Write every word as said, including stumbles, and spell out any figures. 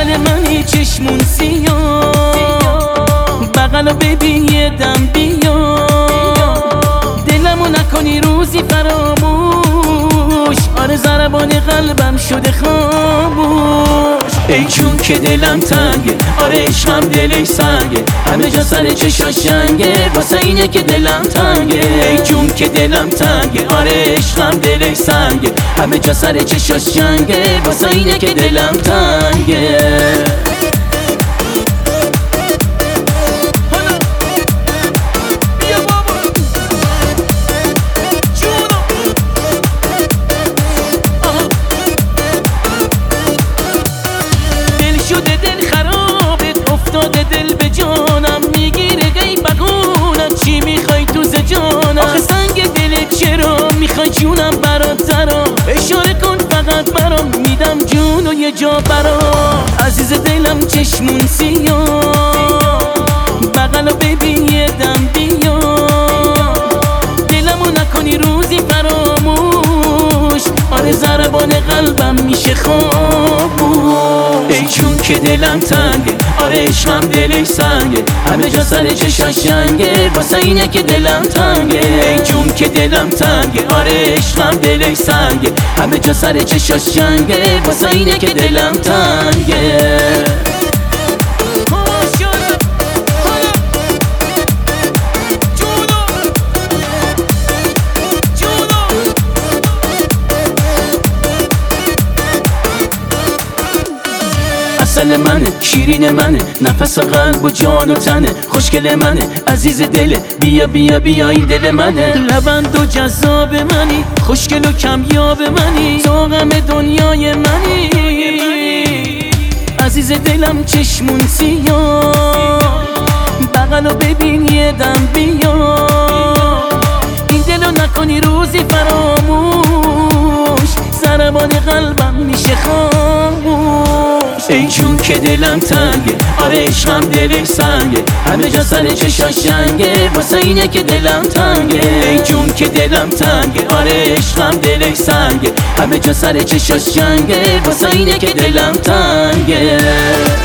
اصل منی چشمون سیاه، بغلو ببین یه دم بیا، دلمو نکنی روزی فراموش، آره ضربان قلبم شده خاموش. ای جون که دلم تنگه، آره عشقم دلش سنگه، همه جا سر چشاش جنگه، واسه اینه که دلم تنگه. ای جون که دلم تنگه، آره عشقم دلش سنگه، همه جا سر چشاش جنگه، واسه اینه که دلم تنگه. شده دل خرابت، افتاده دل به جانم، میگیره گی بگونم چی میخوای تو ز جانم. آخه سنگ دلت چرا میخوای جونم برات زرا، اشاره کن فقط برام، میدم جون و یه جا برام. عزیز دلم چشمون سیاه، بغلو ببین یه دم بیا، دلمو نکنی روزی فراموش، آره ضربان قلبم میشه خاموش. ای جون که دلم تنگه، آره عشقم دلش سنگه، همه جا سر چشاش جنگه، واسه اینه که دلم تنگه. ای جون که دلم تنگه، آره عشقم دلش سنگه، همه جا سر چشاش جنگه، واسه اینه که دلم تنگه. اصل منه، شیرین منه، نفس قلب و جان و تنه، خوشگل منه، عزیز دله، بیا بیا بیا این دل منه. لبند و جذاب منی، خوشگل و کمیاب منی، تو غم دنیای منی. عزیز دلم چشمون سیاه، بغلو ببین یه دم بیا، این دلو نکنی روزی فراموش، ضربان قلبم میشه خاموش. ای جون که دلم تنگه، آره عشقم دلش سنگه، همه جا سر چشاش جنگه، واسه اینه که دلم تنگه. ای جون که دلم تنگه، آره عشقم دلش سنگه، همه جا سر چشاش جنگه، واسه اینه که دلم تنگه.